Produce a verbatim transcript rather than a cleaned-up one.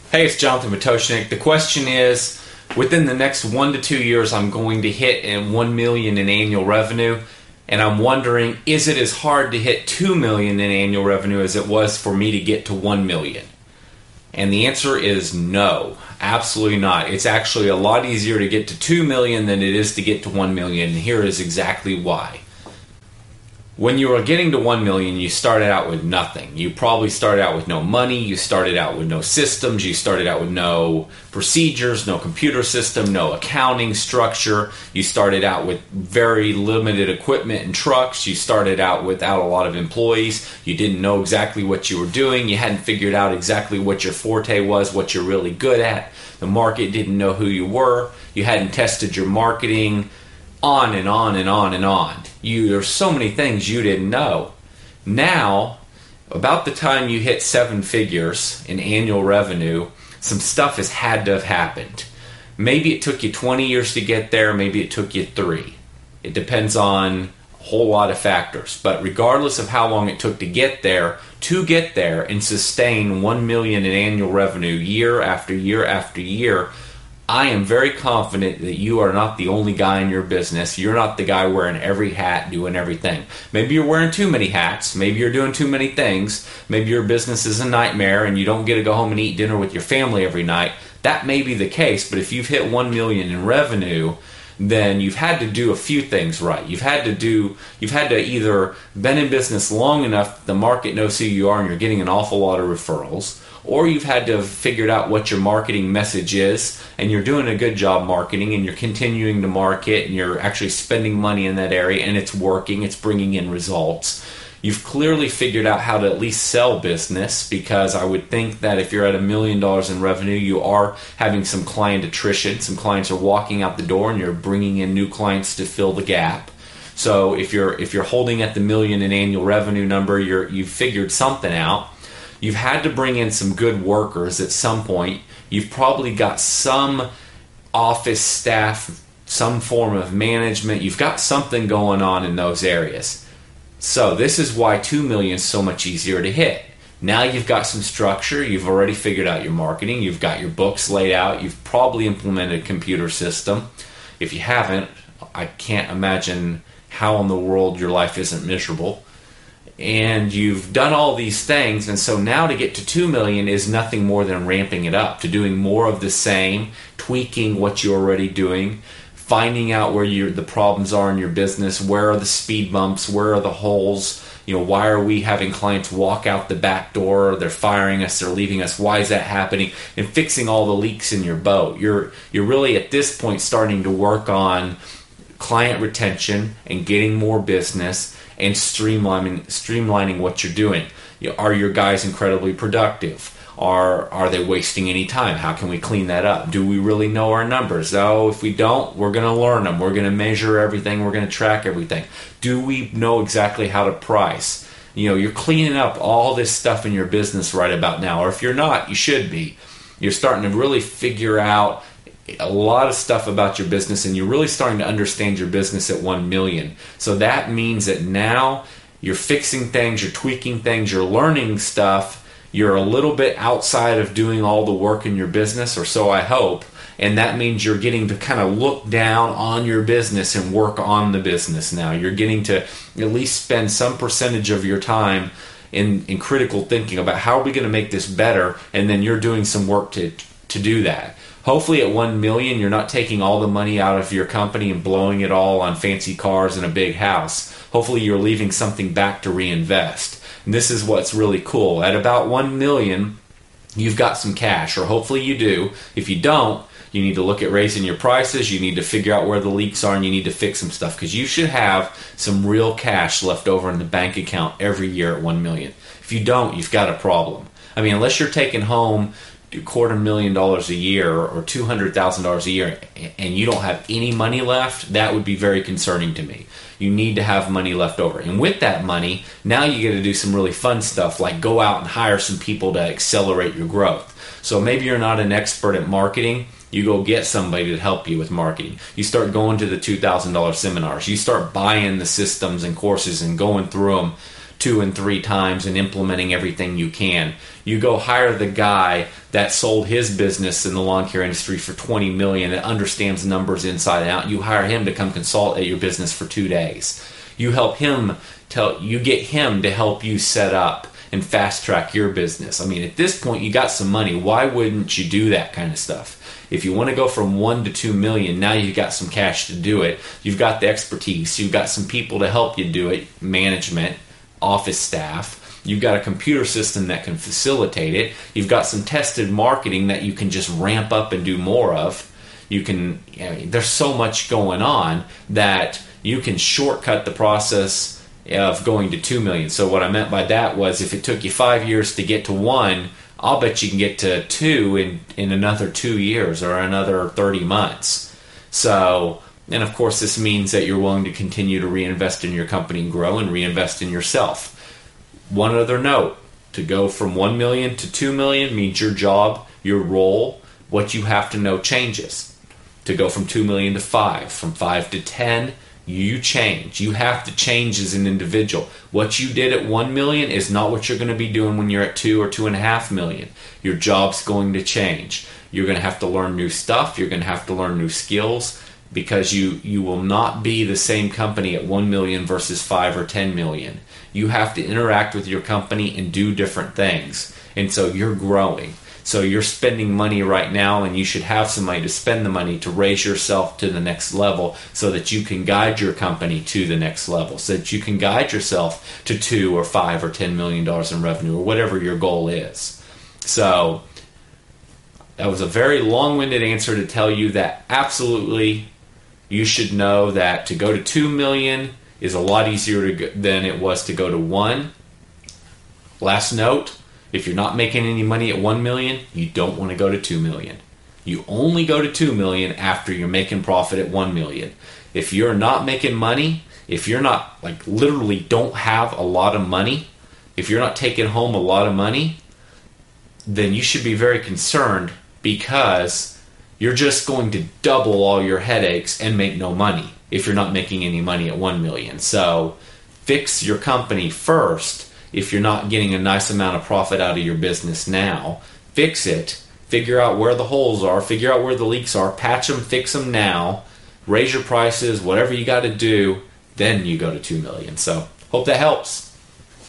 Hey, it's Jonathan Matoshnik. The question is, within the next one to two years, I'm going to hit in one million in annual revenue, and I'm wondering, is it as hard to hit two million in annual revenue as it was for me to get to one million? And the answer is no, absolutely not. It's actually a lot easier to get to two million than it is to get to one million, and here is exactly why. When you were getting to one million, you started out with nothing. You probably started out with no money, you started out with no systems, you started out with no procedures, no computer system, no accounting structure. You started out with very limited equipment and trucks. You started out without a lot of employees. You didn't know exactly what you were doing. You hadn't figured out exactly what your forte was, what you're really good at. The market didn't know who you were. You hadn't tested your marketing. On and on and on and on. You, there's so many things you didn't know. Now, about the time you hit seven figures in annual revenue, some stuff has had to have happened. Maybe it took you twenty years to get there, maybe it took you three. It depends on a whole lot of factors. But regardless of how long it took to get there, to get there and sustain one million in annual revenue year after year after year, I am very confident that you are not the only guy in your business. You're not the guy wearing every hat, doing everything. Maybe you're wearing too many hats. Maybe you're doing too many things. Maybe your business is a nightmare and you don't get to go home and eat dinner with your family every night. That may be the case, but if you've hit one million in revenue, then you've had to do a few things right. You've had to do, you've had to either been in business long enough the market knows who you are and you're getting an awful lot of referrals, or you've had to have figured out what your marketing message is and you're doing a good job marketing and you're continuing to market and you're actually spending money in that area and it's working, it's bringing in results. You've clearly figured out how to at least sell business, because I would think that if you're at a million dollars in revenue, you are having some client attrition. Some clients are walking out the door and you're bringing in new clients to fill the gap. So if you're if you're holding at the million in annual revenue number, you're you've figured something out. You've had to bring in some good workers at some point. You've probably got some office staff, some form of management. You've got something going on in those areas. So this is why two million is so much easier to hit. Now you've got some structure. You've already figured out your marketing. You've got your books laid out. You've probably implemented a computer system. If you haven't, I can't imagine how in the world your life isn't miserable. And you've done all these things, and so now to get to two million is nothing more than ramping it up, to doing more of the same, tweaking what you're already doing, finding out where your the problems are in your business, where are the speed bumps, where are the holes, you know, why are we having clients walk out the back door, they're firing us, they're leaving us, why is that happening, and fixing all the leaks in your boat. You're you're really at this point starting to work on client retention and getting more business and streamlining streamlining what you're doing. You know, are your guys incredibly productive? Are are they wasting any time? How can we clean that up? Do we really know our numbers? Oh, if we don't, we're going to learn them. We're going to measure everything. We're going to track everything. Do we know exactly how to price? You know, you're cleaning up all this stuff in your business right about now. Or if you're not, you should be. You're starting to really figure out a lot of stuff about your business, and you're really starting to understand your business at one million. So that means that now you're fixing things, you're tweaking things, you're learning stuff. You're a little bit outside of doing all the work in your business, or so I hope, and that means you're getting to kind of look down on your business and work on the business now. You're getting to at least spend some percentage of your time in, in critical thinking about how are we going to make this better, and then you're doing some work to to do that. Hopefully at one million, you're not taking all the money out of your company and blowing it all on fancy cars and a big house. Hopefully you're leaving something back to reinvest. And this is what's really cool. At about one million, you've got some cash, or hopefully you do. If you don't, you need to look at raising your prices. You need to figure out where the leaks are, and you need to fix some stuff, because you should have some real cash left over in the bank account every year at one million. If you don't, you've got a problem. I mean, unless you're taking home a quarter million dollars a year or two hundred thousand dollars a year and you don't have any money left, that would be very concerning to me. You need to have money left over. And with that money, now you get to do some really fun stuff, like go out and hire some people to accelerate your growth. So maybe you're not an expert at marketing. You go get somebody to help you with marketing. You start going to the two thousand dollars seminars. You start buying the systems and courses and going through them two and three times and implementing everything you can. You go hire the guy that sold his business in the lawn care industry for twenty million dollars, that understands numbers inside and out. You hire him to come consult at your business for two days. You help him tell you get him to help you set up and fast track your business. I mean, at this point, you got some money. Why wouldn't you do that kind of stuff? If you want to go from one to two million, now you've got some cash to do it. You've got the expertise. You've got some people to help you do it, management, office staff. You've got a computer system that can facilitate it. You've got some tested marketing that you can just ramp up and do more of. You can, you know, there's so much going on that you can shortcut the process of going to two million. So what I meant by that was, if it took you five years to get to one, I'll bet you can get to two in, in another two years or another thirty months. So, and of course this means that you're willing to continue to reinvest in your company and grow and reinvest in yourself. One other note, to go from one million to two million means your job, your role, what you have to know changes. To go from two million to five, from five to ten, you change. You have to change as an individual. What you did at one million is not what you're going to be doing when you're at two or two and a half million. Your job's going to change. You're going to have to learn new stuff. You're going to have to learn new skills, because you, you will not be the same company at one million versus five or ten million. You have to interact with your company and do different things. And so you're growing. So you're spending money right now, and you should have some money to spend the money to raise yourself to the next level, so that you can guide your company to the next level, so that you can guide yourself to two or five or ten million dollars in revenue, or whatever your goal is. So that was a very long-winded answer to tell you that absolutely you should know that to go to two million is a lot easier to go, than it was to go to one. Last note, if you're not making any money at one million, you don't want to go to two million. You only go to two million after you're making profit at one million. If you're not making money, if you're not, like, literally don't have a lot of money, if you're not taking home a lot of money, then you should be very concerned, because you're just going to double all your headaches and make no money if you're not making any money at one million. So fix your company first. If you're not getting a nice amount of profit out of your business now, fix it. Figure out where the holes are. Figure out where the leaks are. Patch them, fix them now. Raise your prices, whatever you got to do. Then you go to two million. So hope that helps.